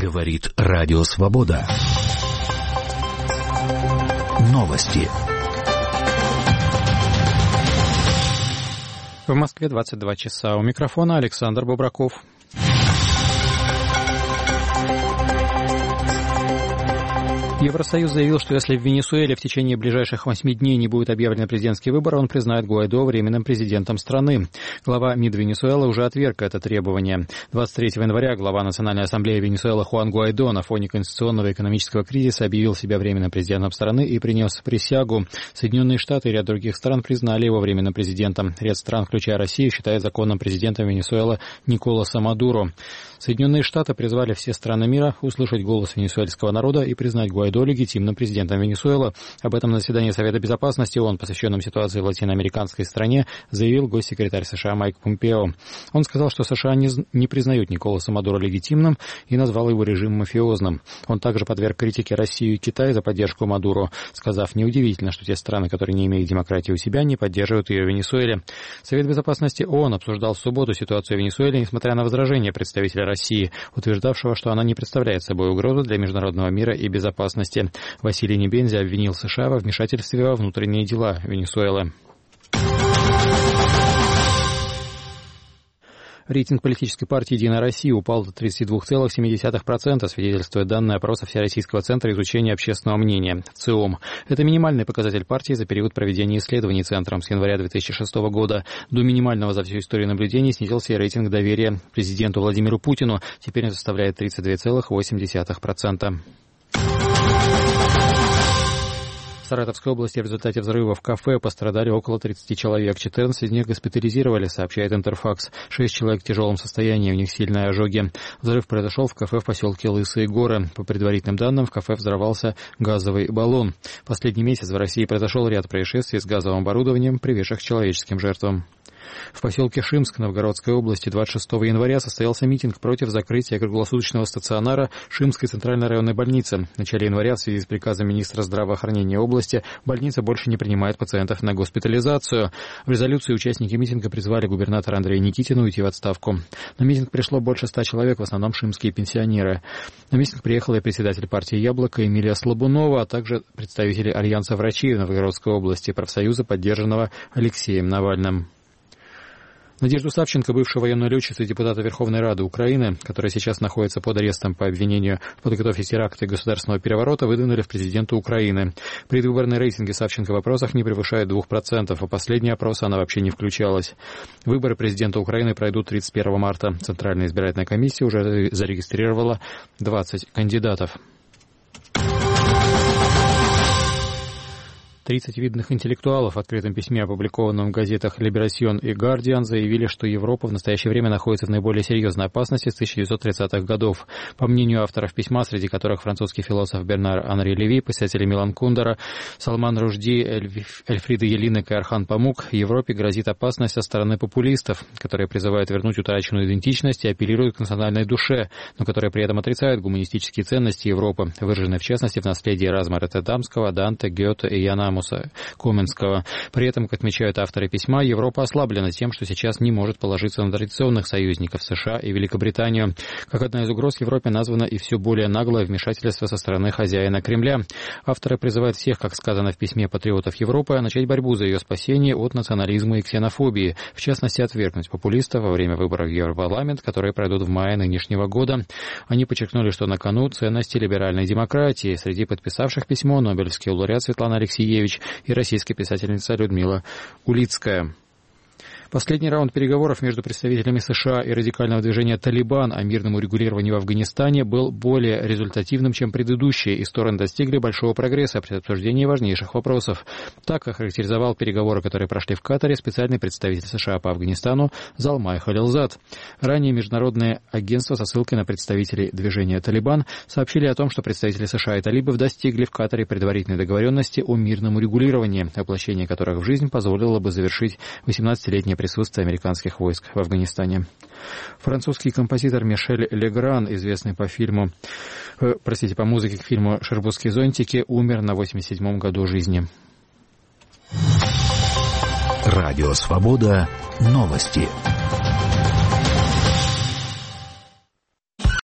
Говорит Радио Свобода. Новости. В Москве 22 часа. У микрофона Александр Бобраков. Евросоюз заявил, что если в Венесуэле в течение ближайших 8 дней не будет объявлен президентский выбор, он признает Гуайдо временным президентом страны. Глава МИД Венесуэлы уже отверг это требование. 23 января глава Национальной ассамблеи Венесуэлы Хуан Гуайдо на фоне конституционного и экономического кризиса объявил себя временным президентом страны и принес присягу. Соединенные Штаты и ряд других стран признали его временным президентом. Ряд стран, включая Россию, считает законным президентом Венесуэлы Николаса Мадуро. Соединенные Штаты призвали все страны мира услышать голос венесуэльского народа и признать Гуайдо легитимным президентом Венесуэлы. Об этом на заседании Совета Безопасности ООН, посвященном ситуации в латиноамериканской стране, заявил госсекретарь США Майк Помпео. Он сказал, что США не признают Николаса Мадуро легитимным и назвал его режим мафиозным. Он также подверг критике Россию и Китай за поддержку Мадуро, сказав: неудивительно, что те страны, которые не имеют демократии у себя, не поддерживают ее в Венесуэле. Совет Безопасности ООН обсуждал в субботу ситуацию в Венесуэле, несмотря на возражения представителя России, утверждавшего, что она не представляет собой угрозу для международного мира и безопасности. Василий Небензи обвинил США во вмешательстве во внутренние дела Венесуэлы. Рейтинг политической партии «Единая Россия» упал до 32,7%, свидетельствует данные опроса Всероссийского центра изучения общественного мнения ЦИОМ. Это минимальный показатель партии за период проведения исследований центром с января 2006 года. До минимального за всю историю наблюдений снизился и рейтинг доверия президенту Владимиру Путину. Теперь он составляет 32,8%. В Саратовской области в результате взрыва в кафе пострадали около 30 человек. 14 из них госпитализировали, сообщает Интерфакс. 6 человек в тяжелом состоянии, у них сильные ожоги. Взрыв произошел в кафе в поселке Лысые горы. По предварительным данным, в кафе взорвался газовый баллон. Последний месяц в России произошел ряд происшествий с газовым оборудованием, приведших к человеческим жертвам. В поселке Шимск Новгородской области 26 января состоялся митинг против закрытия круглосуточного стационара Шимской центральной районной больницы. В начале января в связи с приказом министра здравоохранения области больница больше не принимает пациентов на госпитализацию. В резолюции участники митинга призвали губернатора Андрея Никитина уйти в отставку. На митинг пришло больше 100 человек, в основном шимские пенсионеры. На митинг приехала и председатель партии «Яблоко» Эмилия Слабунова, а также представители Альянса врачей в Новгородской области, профсоюза, поддержанного Алексеем Навальным. Надежду Савченко, бывшую военную летчицу и депутата Верховной Рады Украины, которая сейчас находится под арестом по обвинению в подготовке теракта и государственного переворота, выдвинули в президенты Украины. Предвыборные рейтинги Савченко в опросах не превышают 2%, а последний опрос она вообще не включалась. Выборы президента Украины пройдут 31 марта. Центральная избирательная комиссия уже зарегистрировала 20 кандидатов. 30 видных интеллектуалов в открытом письме, опубликованном в газетах «Либерасьон» и «Гардиан», заявили, что Европа в настоящее время находится в наиболее серьезной опасности с 1930-х годов. По мнению авторов письма, среди которых французский философ Бернар Анри Леви, писатели Милан Кундера, Салман Ружди, Эльфрида Елинек и Архан Памук, Европе грозит опасность со стороны популистов, которые призывают вернуть утраченную идентичность и апеллируют к национальной душе, но которые при этом отрицают гуманистические ценности Европы, выраженные в частности в наследии Эразма Роттердамского, Данте, Гёте и Яна Коменского. При этом, как отмечают авторы письма, Европа ослаблена тем, что сейчас не может положиться на традиционных союзников США и Великобританию. Как одна из угроз Европе названо и все более наглое вмешательство со стороны хозяина Кремля. Авторы призывают всех, как сказано в письме патриотов Европы, начать борьбу за ее спасение от национализма и ксенофобии, в частности, отвергнуть популистов во время выборов в Европарламент, которые пройдут в мае нынешнего года. Они подчеркнули, что на кону ценности либеральной демократии. Среди подписавших письмо нобелевский лауреат Светлана Алексеевич и российская писательница Людмила Улицкая. Последний раунд переговоров между представителями США и радикального движения «Талибан» о мирном урегулировании в Афганистане был более результативным, чем предыдущие, и стороны достигли большого прогресса при обсуждении важнейших вопросов. Так охарактеризовал переговоры, которые прошли в Катаре, специальный представитель США по Афганистану Залмай Халилзад. Ранее международные агентства со ссылкой на представителей движения «Талибан» сообщили о том, что представители США и талибов достигли в Катаре предварительной договоренности о мирном урегулировании, воплощение которых в жизнь позволило бы завершить 18-летнее присутствие американских войск в Афганистане. Французский композитор Мишель Легран, известный по музыке к фильму «Шербургские зонтики», умер на 87-м году жизни. Радио «Свобода». Новости.